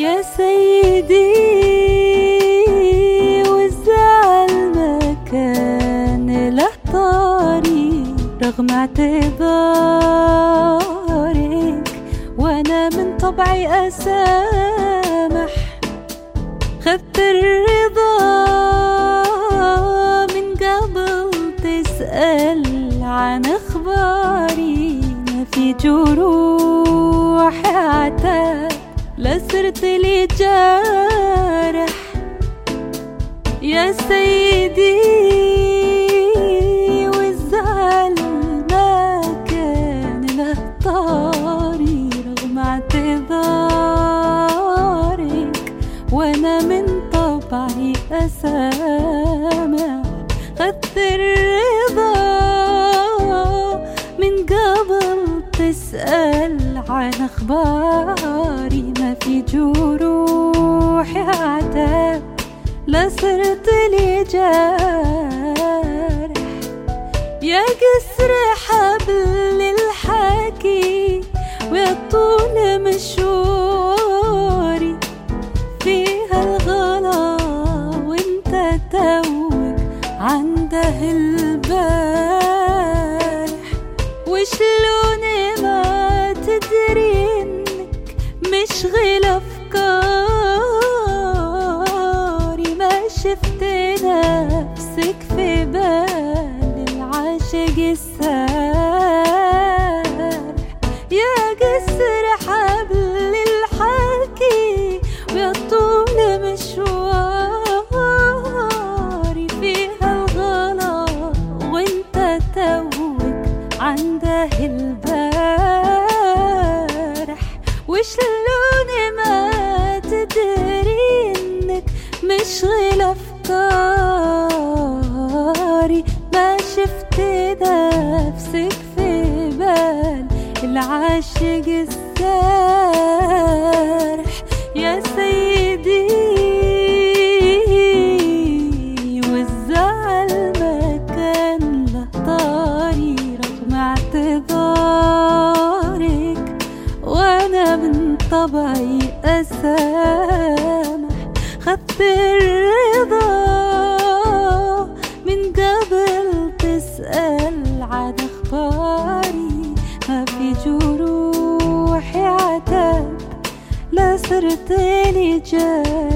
يا سيدي والزعل ما كان له طريق رغم اعتذارك، وانا من طبعي اسامح. خدت الرضا من قبل تسأل عن اخباري، ما في جروح عتاب لا صرت لي جارح. يا سيدي والزعل ما كان له طاري رغم اعتذارك، وانا من طبعي اسامح. خدت الرضا من قبل تسأل عن اخباري، ما في جروح عتاب لا صرت لي جارح. يا قصر حبل الحكي ويا طول مشواري، فيها الغلا وانت توك عنده البارح. وشلون ما تدري انك مشغل افكاري، ما شفت نفسك في بال العاشق السارح. يا قصر حبل الحكي ويا طول مشواري، فيها الغلا وانت توك عنده البارح. وشلون ما تدري انك مشغل افكاري، ما شفت نفسك في بال العاشق السارح. يا سيدي والزعل ما كان له طاري رغم اعتذارك، وانا من طبعي اسامح. خدت الرضا من قبل تسأل عن اخباري، ما في جروح عتاب لا صرت لي جارح.